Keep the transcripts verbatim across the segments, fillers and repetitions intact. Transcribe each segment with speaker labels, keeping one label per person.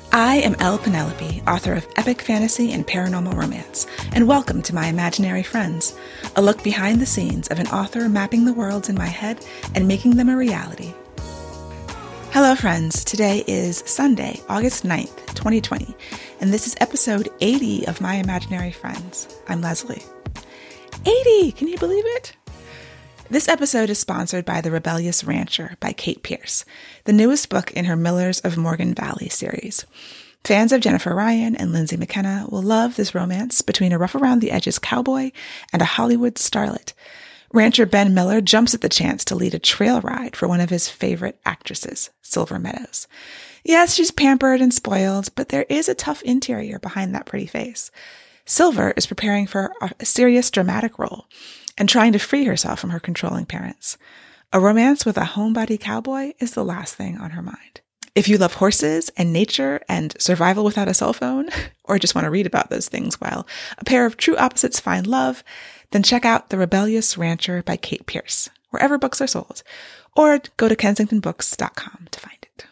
Speaker 1: I am Elle Penelope, author of epic fantasy and paranormal romance, and welcome to My Imaginary Friends, a look behind the scenes of an author mapping the worlds in my head and making them a reality. Hello friends, today is Sunday, August ninth, twenty twenty, and this is episode eighty of My Imaginary Friends. I'm Leslie. eighty! Can you believe it? This episode is sponsored by The Rebellious Rancher by Kate Pierce, the newest book in her Millers of Morgan Valley series. Fans of Jennifer Ryan and Lindsay McKenna will love this romance between a rough-around-the-edges cowboy and a Hollywood starlet. Rancher Ben Miller jumps at the chance to lead a trail ride for one of his favorite actresses, Silver Meadows. Yes, she's pampered and spoiled, but there is a tough interior behind that pretty face. Silver is preparing for a serious dramatic role and trying to free herself from her controlling parents. A romance with a homebody cowboy is the last thing on her mind. If you love horses and nature and survival without a cell phone, or just want to read about those things while a pair of true opposites find love, then check out The Rebellious Rancher by Kate Pierce, wherever books are sold, or go to kensington books dot com to find it.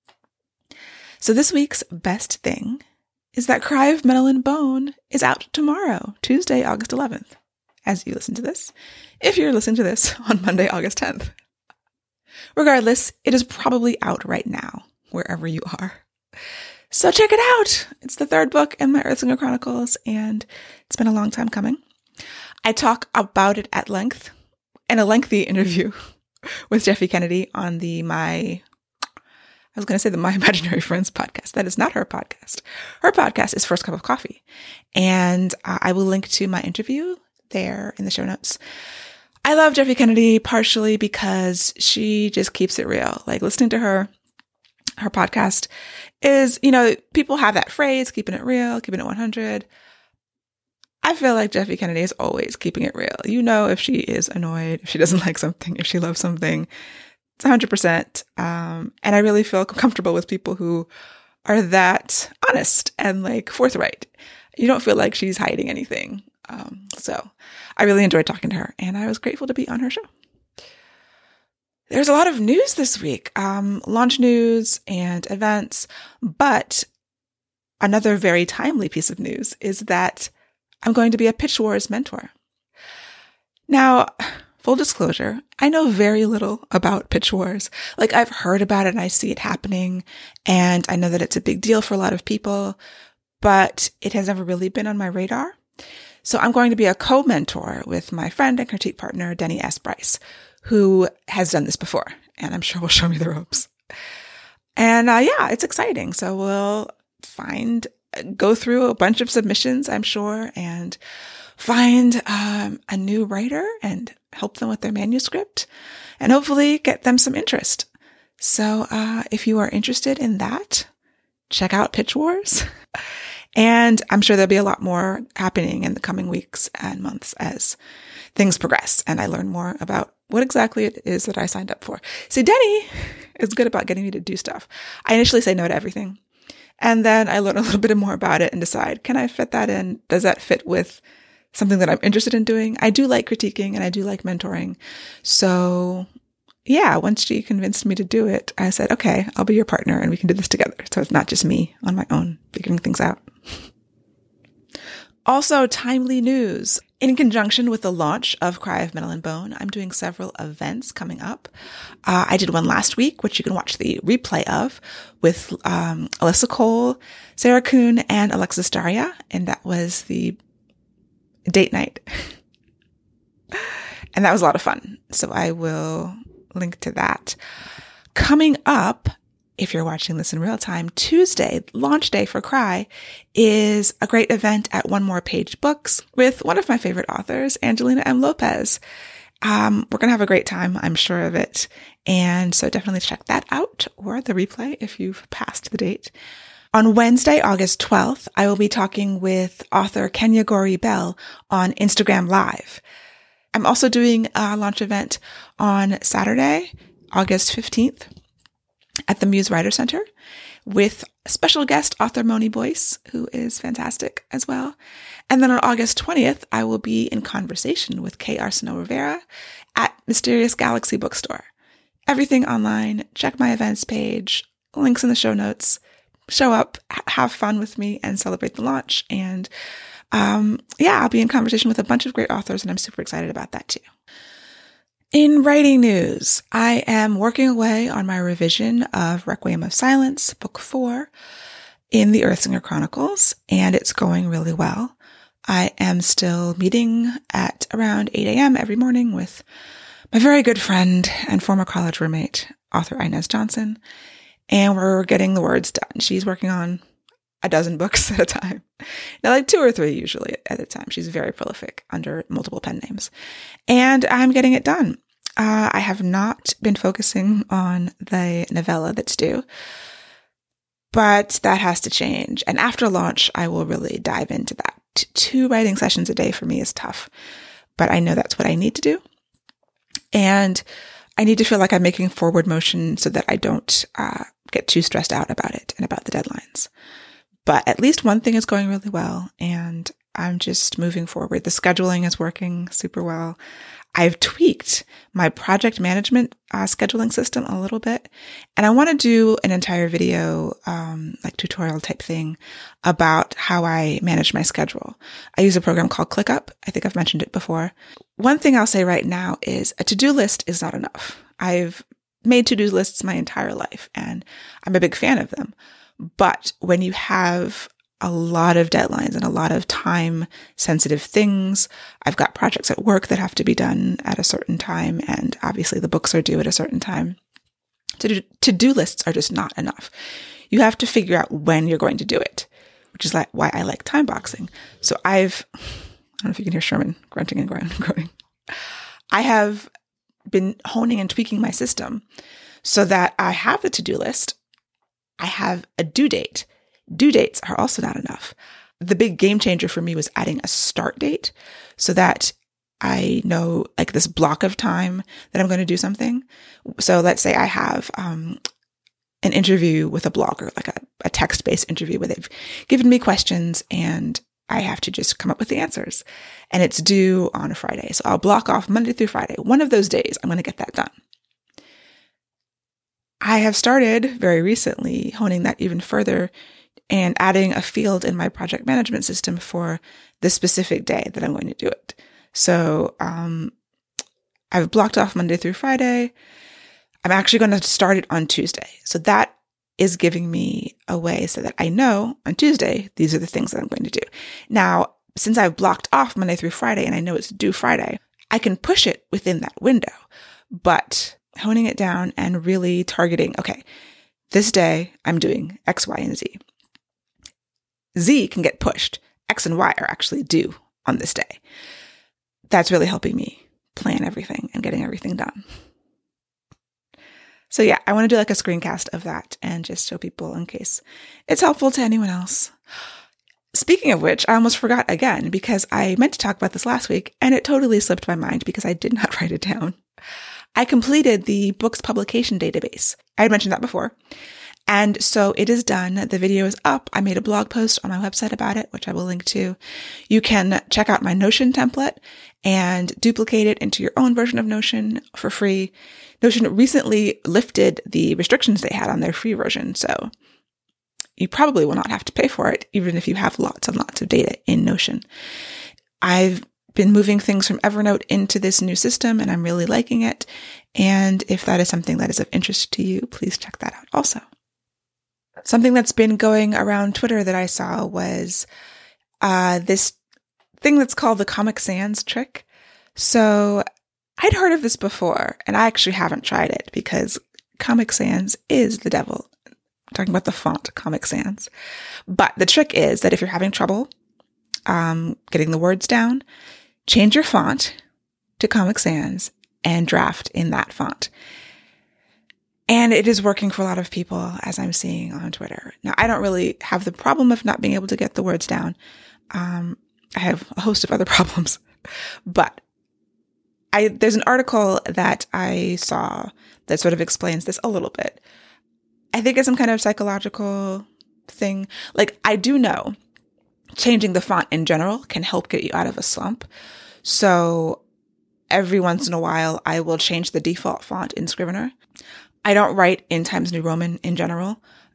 Speaker 1: So this week's best thing is that Cry of Metal and Bone is out tomorrow, Tuesday, August eleventh, as you listen to this, if you're listening to this on Monday, August tenth. Regardless, it is probably out right now, wherever you are. So check it out. It's the third book in my Earthsinger Chronicles, and it's been a long time coming. I talk about it at length in a lengthy interview with Jeffe Kennedy on the My... I was going to say the My Imaginary Friends podcast. That is not her podcast. Her podcast is First Cup of Coffee. And uh, I will link to my interview there in the show notes. I love Jeffe Kennedy partially because she just keeps it real. Like listening to her, her podcast is, you know, people have that phrase, keeping it real, keeping it one hundred. I feel like Jeffe Kennedy is always keeping it real. You know, if she is annoyed, if she doesn't like something, if she loves something, it's one hundred percent. Um, and I really feel comfortable with people who are that honest and like forthright. You don't feel like she's hiding anything. Um, so I really enjoyed talking to her, and I was grateful to be on her show. There's a lot of news this week, um, launch news and events, but another very timely piece of news is that I'm going to be a Pitch Wars mentor. Now, full disclosure, I know very little about Pitch Wars. Like I've heard about it and I see it happening, and I know that it's a big deal for a lot of people, but it has never really been on my radar. So I'm going to be a co-mentor with my friend and critique partner, Denny S. Bryce, who has done this before, and I'm sure will show me the ropes. And uh, yeah, it's exciting. So we'll find, go through a bunch of submissions, I'm sure, and find um, a new writer and help them with their manuscript and hopefully get them some interest. So uh, if you are interested in that, check out Pitch Wars. And I'm sure there'll be a lot more happening in the coming weeks and months as things progress and I learn more about what exactly it is that I signed up for. See, Denny is good about getting me to do stuff. I initially say no to everything. And then I learn a little bit more about it and decide, can I fit that in? Does that fit with something that I'm interested in doing? I do like critiquing and I do like mentoring. So yeah, once she convinced me to do it, I said, okay, I'll be your partner and we can do this together. So it's not just me on my own figuring things out. Also, timely news. In conjunction with the launch of Cry of Metal and Bone, I'm doing several events coming up. Uh, I did one last week, which you can watch the replay of, with um, Alyssa Cole, Sarah Kuhn, and Alexis Daria, and that was the date night. And that was a lot of fun. So I will link to that. Coming up, if you're watching this in real time, Tuesday, launch day for Cry, is a great event at One More Page Books with one of my favorite authors, Angelina M. Lopez. Um, we're going to have a great time. I'm sure of it. And so definitely check that out, or the replay if you've passed the date. On Wednesday, August twelfth, I will be talking with author Kenya Gori Bell on Instagram Live. I'm also doing a launch event on Saturday, August fifteenth, at the Muse Writer Center with special guest author Moni Boyce, who is fantastic as well. And then on August twentieth, I will be in conversation with Kay Arsenault Rivera at Mysterious Galaxy Bookstore. Everything online. Check my events page. Links in the show notes. show up, have fun with me, and celebrate the launch. And um, yeah, I'll be in conversation with a bunch of great authors, and I'm super excited about that too. In writing news, I am working away on my revision of Requiem of Silence, book four, in the Earthsinger Chronicles, and it's going really well. I am still meeting at around eight a.m. every morning with my very good friend and former college roommate, author Inez Johnson, and we're getting the words done. She's working on a dozen books at a time. Now, like two or three usually at a time. She's very prolific under multiple pen names. And I'm getting it done. Uh, I have not been focusing on the novella that's due, but that has to change. And after launch, I will really dive into that. T- two writing sessions a day for me is tough, but I know that's what I need to do. And I need to feel like I'm making forward motion so that I don't uh, get too stressed out about it and about the deadlines. But at least one thing is going really well, and I'm just moving forward. The scheduling is working super well. I've tweaked my project management uh, scheduling system a little bit, and I want to do an entire video, um, like tutorial type thing about how I manage my schedule. I use a program called ClickUp. I think I've mentioned it before. One thing I'll say right now is a to-do list is not enough. I've made to-do lists my entire life, and I'm a big fan of them. But when you have a lot of deadlines and a lot of time sensitive things, I've got projects at work that have to be done at a certain time. And obviously the books are due at a certain time. To-do lists are just not enough. You have to figure out when you're going to do it, which is like why I like time boxing. So I've, I don't know if you can hear Sherman grunting and groaning. I have been honing and tweaking my system so that I have the to-do list. I have a due date. Due dates are also not enough. The big game changer for me was adding a start date so that I know like this block of time that I'm going to do something. So let's say I have um, an interview with a blogger, like a, a text-based interview where they've given me questions and I have to just come up with the answers. And it's due on a Friday. So I'll block off Monday through Friday. One of those days, I'm going to get that done. I have started very recently honing that even further and adding a field in my project management system for the specific day that I'm going to do it. So um, I've blocked off Monday through Friday. I'm actually going to start it on Tuesday. So that is giving me a way so that I know on Tuesday, these are the things that I'm going to do. Now, since I've blocked off Monday through Friday and I know it's due Friday, I can push it within that window. But honing it down and really targeting, okay, this day I'm doing X, Y, and Z. Z can get pushed. X and Y are actually due on this day. That's really helping me plan everything and getting everything done. So yeah, I want to do like a screencast of that and just show people in case it's helpful to anyone else. Speaking of which, I almost forgot again because I meant to talk about this last week and it totally slipped my mind because I did not write it down. I completed the books publication database. I had mentioned that before. And so it is done. The video is up. I made a blog post on my website about it, which I will link to. You can check out my Notion template and duplicate it into your own version of Notion for free. Notion recently lifted the restrictions they had on their free version. So you probably will not have to pay for it, even if you have lots and lots of data in Notion. I've been moving things from Evernote into this new system and I'm really liking it. And if that is something that is of interest to you, please check that out also. Something that's been going around Twitter that I saw was uh, this thing that's called the Comic Sans trick. So I'd heard of this before and I actually haven't tried it because Comic Sans is the devil. I'm talking about the font Comic Sans. But the trick is that if you're having trouble um, getting the words down, change your font to Comic Sans and draft in that font. And it is working for a lot of people, as I'm seeing on Twitter. Now, I don't really have the problem of not being able to get the words down. Um, I have a host of other problems. But I there's an article that I saw that sort of explains this a little bit. I think it's some kind of psychological thing. Like, I do know changing the font in general can help get you out of a slump. So every once in a while, I will change the default font in Scrivener. I don't write in Times New Roman in general.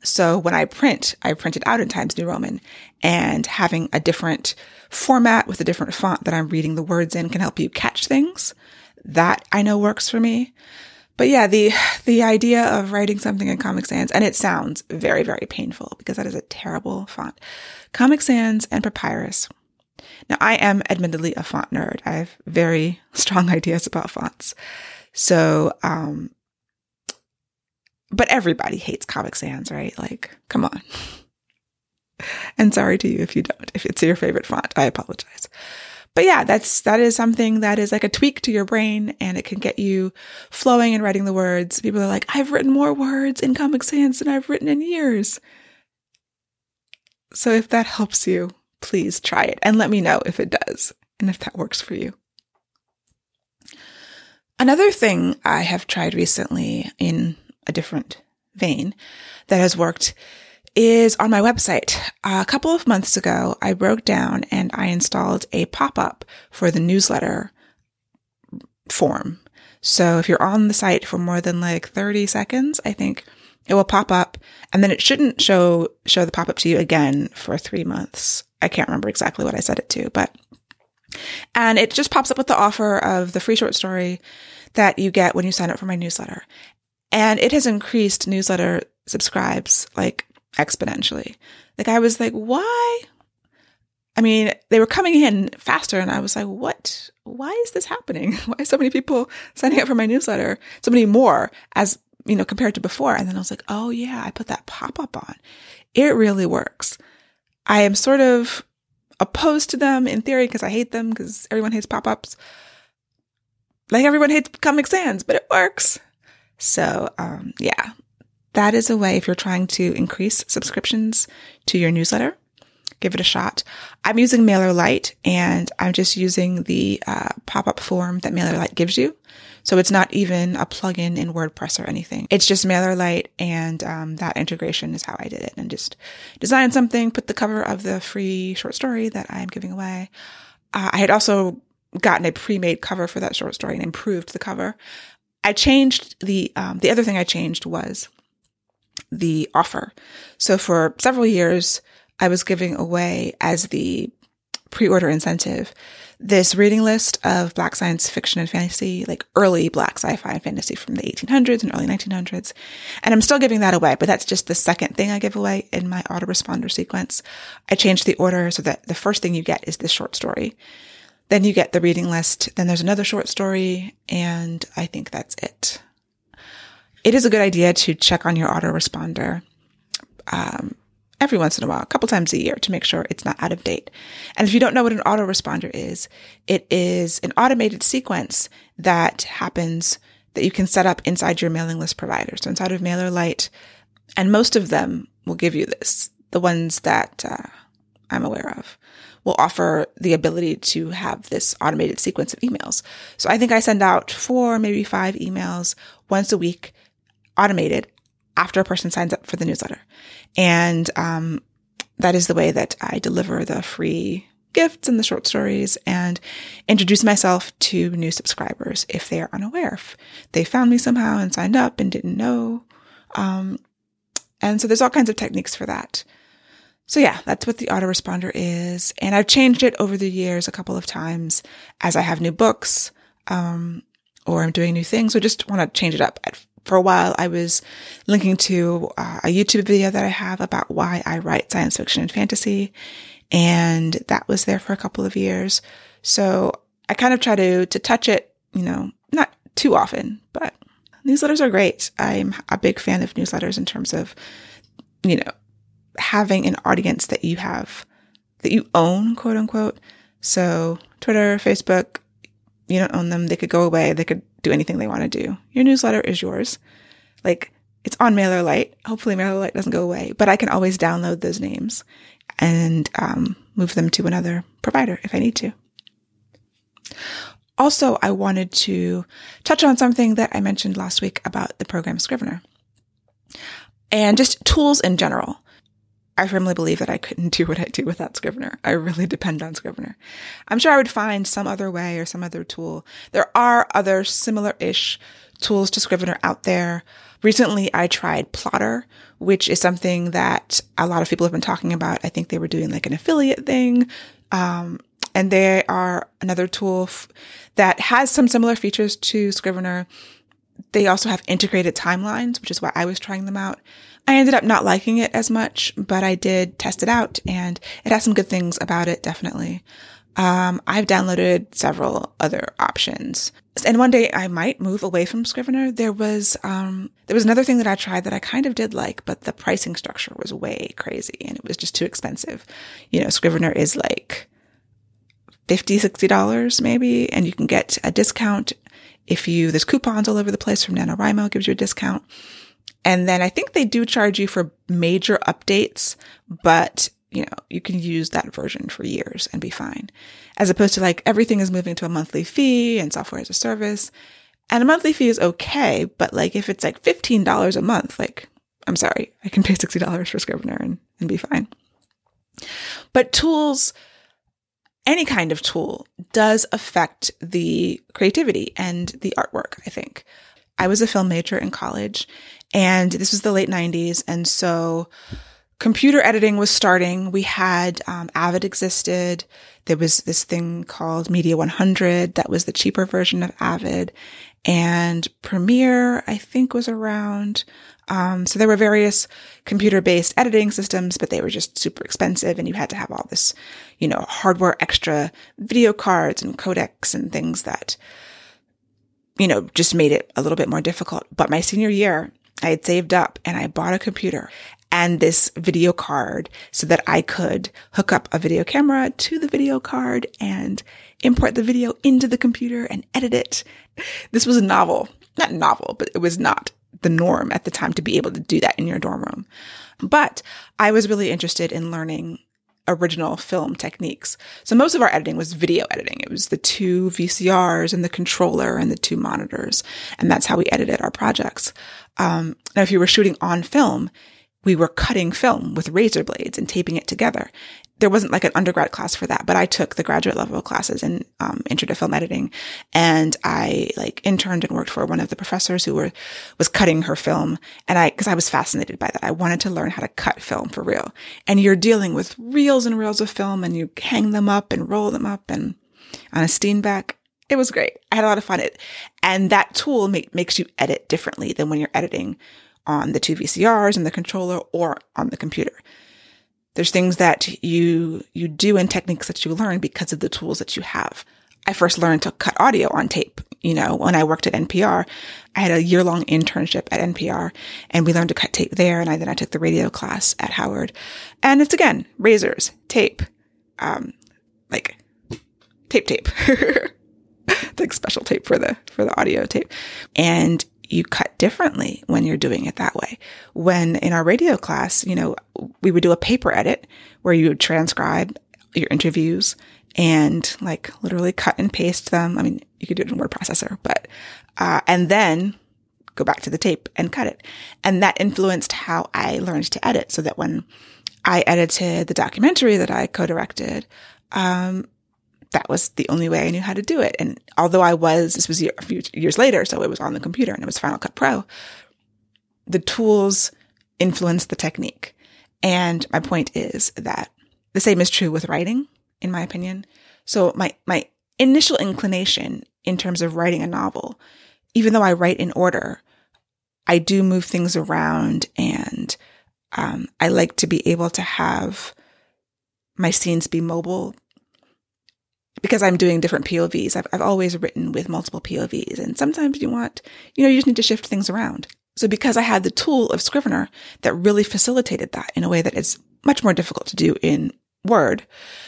Speaker 1: So when I print, I print it out in Times New Roman, and having a different format with a different font that I'm reading the words in can help you catch things. That I know works for me. But yeah, the, the idea of writing something in Comic Sans, and it sounds very, very painful because that is a terrible font. Comic Sans and Papyrus. Now, I am admittedly a font nerd. I have very strong ideas about fonts. So, um, but everybody hates Comic Sans, right? Like, come on. And sorry to you if you don't. If it's your favorite font, I apologize. But yeah, that's, that is something that is like a tweak to your brain, and it can get you flowing and writing the words. People are like, I've written more words in Comic Sans than I've written in years. So if that helps you, please try it and let me know if it does and if that works for you. Another thing I have tried recently in a different vein that has worked is on my website. A couple of months ago, I broke down and I installed a pop-up for the newsletter form. So if you're on the site for more than like thirty seconds, I think it will pop up, and then it shouldn't show, show the pop-up to you again for three months. I can't remember exactly what I set it to, but, and it just pops up with the offer of the free short story that you get when you sign up for my newsletter. And it has increased newsletter subscribes like exponentially. Like I was like, why? I mean, they were coming in faster, and I was like, what? Why is this happening? Why are so many people signing up for my newsletter? So many more as, you know, compared to before. And then I was like, oh yeah, I put that pop-up on. It really works. I am sort of opposed to them in theory because I hate them because everyone hates pop-ups. Like everyone hates Comic Sans, but it works. So, um, yeah, that is a way if you're trying to increase subscriptions to your newsletter. Give it a shot. I'm using MailerLite, and I'm just using the uh, pop-up form that MailerLite gives you. So it's not even a plugin in WordPress or anything. It's just MailerLite, and um, that integration is how I did it. And just designed something, put the cover of the free short story that I'm giving away. Uh, I had also gotten a pre-made cover for that short story and improved the cover. I changed the, um, the other thing I changed was the offer. So for several years, I was giving away as the pre-order incentive this reading list of Black science fiction and fantasy, like early Black sci-fi and fantasy from the eighteen hundreds and early nineteen hundreds. And I'm still giving that away, but that's just the second thing I give away in my autoresponder sequence. I changed the order so that the first thing you get is this short story. Then you get the reading list. Then there's another short story. And I think that's it. It is a good idea to check on your autoresponder, um, every once in a while, a couple times a year, to make sure it's not out of date. And if you don't know what an autoresponder is, it is an automated sequence that happens that you can set up inside your mailing list provider. So inside of MailerLite, and most of them will give you this. The ones that uh, I'm aware of will offer the ability to have this automated sequence of emails. So I think I send out four, maybe five emails once a week, automated, after a person signs up for the newsletter. And um, that is the way that I deliver the free gifts and the short stories and introduce myself to new subscribers if they are unaware. If they found me somehow and signed up and didn't know. Um, and so there's all kinds of techniques for that. So yeah, that's what the autoresponder is. And I've changed it over the years a couple of times as I have new books um, or I'm doing new things. So just want to change it up. At For a while, I was linking to uh, a YouTube video that I have about why I write science fiction and fantasy, and that was there for a couple of years. So I kind of try to to touch it, you know, not too often, but newsletters are great. I'm a big fan of newsletters in terms of, you know, having an audience that you have, that you own, quote unquote. So Twitter, Facebook, you don't own them. They could go away. They could do anything they want to do. Your newsletter is yours. Like, it's on MailerLite. Hopefully MailerLite doesn't go away, but I can always download those names and um, move them to another provider if I need to. Also, I wanted to touch on something that I mentioned last week about the program Scrivener and just tools in general. I firmly believe that I couldn't do what I do without Scrivener. I really depend on Scrivener. I'm sure I would find some other way or some other tool. There are other similar-ish tools to Scrivener out there. Recently, I tried Plotter, which is something that a lot of people have been talking about. I think they were doing like an affiliate thing. Um, and they are another tool f- that has some similar features to Scrivener. They also have integrated timelines, which is why I was trying them out. I ended up not liking it as much, but I did test it out, and it has some good things about it, definitely. Um, I've downloaded several other options. And one day I might move away from Scrivener. There was, um, there was another thing that I tried that I kind of did like, but the pricing structure was way crazy and it was just too expensive. You know, Scrivener is like fifty dollars, sixty dollars maybe, and you can get a discount if you, there's coupons all over the place from NaNoWriMo, gives you a discount. And then I think they do charge you for major updates, but you know, you can use that version for years and be fine. As opposed to like everything is moving to a monthly fee and software as a service. And a monthly fee is okay, but like if it's like fifteen dollars a month, like I'm sorry, I can pay sixty dollars for Scrivener and, and be fine. But tools, any kind of tool does affect the creativity and the artwork, I think. I was a film major in college and this was the late nineties. And so computer editing was starting. We had, um, Avid existed. There was this thing called Media one hundred. That was the cheaper version of Avid. And Premiere, I think, was around. Um, so there were various computer-based editing systems, but they were just super expensive. And you had to have all this, you know, hardware extra video cards and codecs and things that, you know, just made it a little bit more difficult. But my senior year, I had saved up and I bought a computer and this video card so that I could hook up a video camera to the video card and import the video into the computer and edit it. This was a novel, not novel, but it was not the norm at the time to be able to do that in your dorm room. But I was really interested in learning original film techniques. So most of our editing was video editing. It was the two V C Rs and the controller and the two monitors. And that's how we edited our projects. Um, now, if you were shooting on film, we were cutting film with razor blades and taping it together. There wasn't like an undergrad class for that, but I took the graduate level classes in um, intro to film editing, and I like interned and worked for one of the professors who were was cutting her film. And I, because I was fascinated by that, I wanted to learn how to cut film for real. And you're dealing with reels and reels of film, and you hang them up and roll them up, and on a Steenbeck. It was great. I had a lot of fun. It, and that tool make, makes you edit differently than when you're editing on the two V C Rs and the controller or on the computer. There's things that you, you do and techniques that you learn because of the tools that you have. I first learned to cut audio on tape. You know, when I worked at N P R, I had a year long internship at N P R and we learned to cut tape there. And I, then I took the radio class at Howard, and it's again, razors, tape, um, like tape, tape, like special tape for the, for the audio tape. And you cut differently when you're doing it that way. When in our radio class, you know, we would do a paper edit where you would transcribe your interviews and like literally cut and paste them. I mean, you could do it in word processor, but, uh, and then go back to the tape and cut it. And that influenced how I learned to edit, so that when I edited the documentary that I co-directed, um, that was the only way I knew how to do it. And although I was, this was a few years later, so it was on the computer and it was Final Cut Pro, the tools influence the technique. And my point is that the same is true with writing, in my opinion. So my, my initial inclination in terms of writing a novel, even though I write in order, I do move things around, and um, I like to be able to have my scenes be mobile. Because I'm doing different P O Vs, I've, I've always written with multiple P O Vs. And sometimes you want, you know, you just need to shift things around. So because I had the tool of Scrivener that really facilitated that in a way that is much more difficult to do in Word,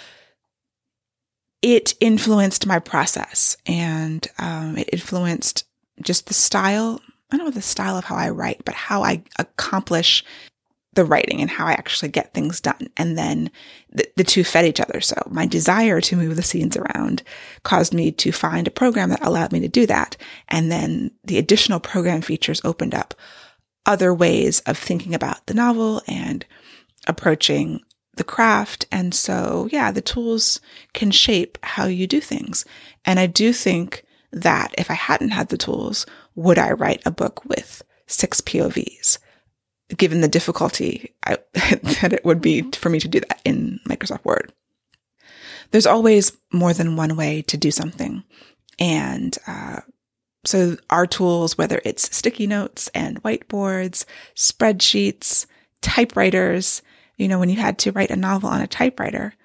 Speaker 1: it influenced my process, and um, it influenced just the style. I don't know the style of how I write, but how I accomplish the writing and how I actually get things done. And then the, the two fed each other. So my desire to move the scenes around caused me to find a program that allowed me to do that. And then the additional program features opened up other ways of thinking about the novel and approaching the craft. And so, yeah, the tools can shape how you do things. And I do think that if I hadn't had the tools, would I write a book with six P O Vs, given the difficulty I, that it would be for me to do that in Microsoft Word? There's always more than one way to do something. And uh, so our tools, whether it's sticky notes and whiteboards, spreadsheets, typewriters, you know, when you had to write a novel on a typewriter,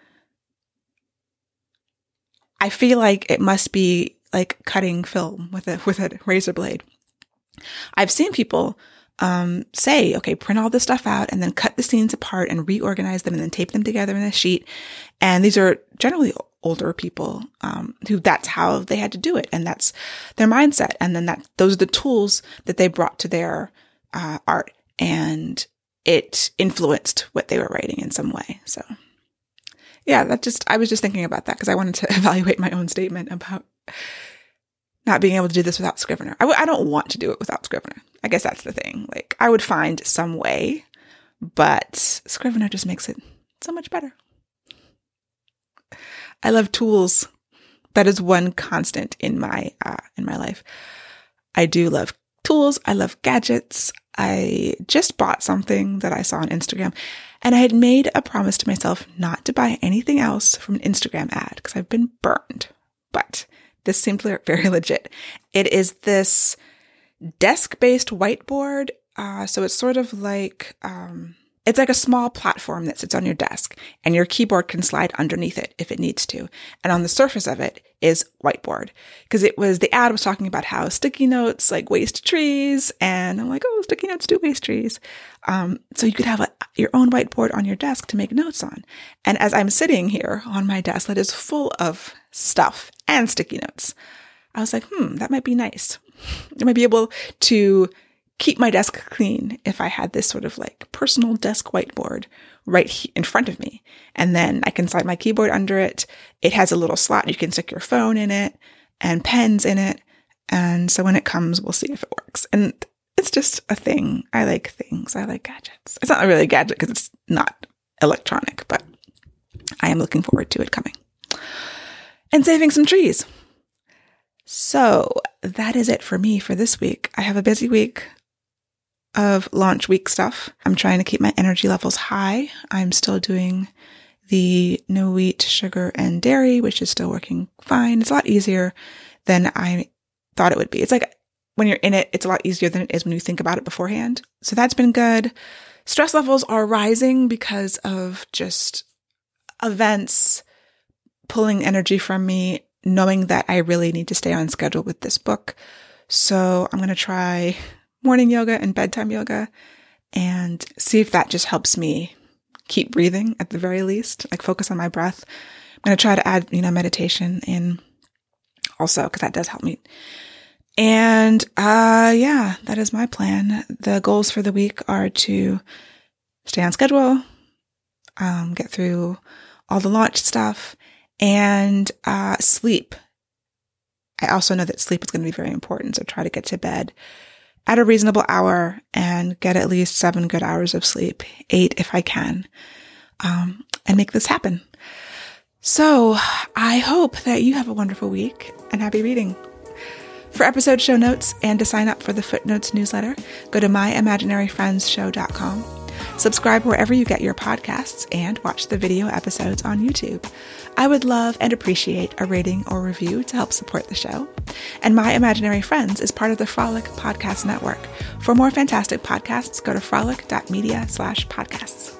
Speaker 1: I feel like it must be like cutting film with a with a razor blade. I've seen people um, say, okay, print all this stuff out and then cut the scenes apart and reorganize them and then tape them together in a sheet. And these are generally older people um, who that's how they had to do it. And that's their mindset. And then that those are the tools that they brought to their uh, art. And it influenced what they were writing in some way. So yeah, that just, I was just thinking about that because I wanted to evaluate my own statement about not being able to do this without Scrivener. I, w- I don't want to do it without Scrivener. I guess that's the thing. Like, I would find some way, but Scrivener just makes it so much better. I love tools. That is one constant in my, uh, in my life. I do love tools. I love gadgets. I just bought something that I saw on Instagram, and I had made a promise to myself not to buy anything else from an Instagram ad because I've been burned. But this seemed very legit. It is this desk-based whiteboard. Uh, so it's sort of like, um, it's like a small platform that sits on your desk, and your keyboard can slide underneath it if it needs to. And on the surface of it is whiteboard, because it was, the ad was talking about how sticky notes like waste trees. And I'm like, oh, sticky notes do waste trees. Um, so you could have a, your own whiteboard on your desk to make notes on. And as I'm sitting here on my desk that is full of stuff and sticky notes, I was like, hmm, that might be nice. I might be able to keep my desk clean if I had this sort of like personal desk whiteboard right he- in front of me. And then I can slide my keyboard under it. It has a little slot. You can stick your phone in it and pens in it. And so when it comes, we'll see if it works. And it's just a thing. I like things. I like gadgets. It's not really a gadget because it's not electronic, but I am looking forward to it coming. And saving some trees. So that is it for me for this week. I have a busy week of launch week stuff. I'm trying to keep my energy levels high. I'm still doing the no wheat, sugar, and dairy, which is still working fine. It's a lot easier than I thought it would be. It's like when you're in it, it's a lot easier than it is when you think about it beforehand. So that's been good. Stress levels are rising because of just events pulling energy from me, knowing that I really need to stay on schedule with this book. So I'm going to try morning yoga and bedtime yoga and see if that just helps me keep breathing at the very least, like focus on my breath. I'm going to try to add, you know, meditation in also because that does help me. And, uh, yeah, that is my plan. The goals for the week are to stay on schedule, um, get through all the launch stuff, and, uh, sleep. I also know that sleep is going to be very important. So try to get to bed at a reasonable hour and get at least seven good hours of sleep, eight if I can, um, and make this happen. So I hope that you have a wonderful week and happy reading. For episode show notes and to sign up for the Footnotes newsletter, go to my imaginary friends show dot com. Subscribe wherever you get your podcasts and watch the video episodes on YouTube. I would love and appreciate a rating or review to help support the show. And My Imaginary Friends is part of the Frolic Podcast Network. For more fantastic podcasts, go to frolic dot media slash podcasts.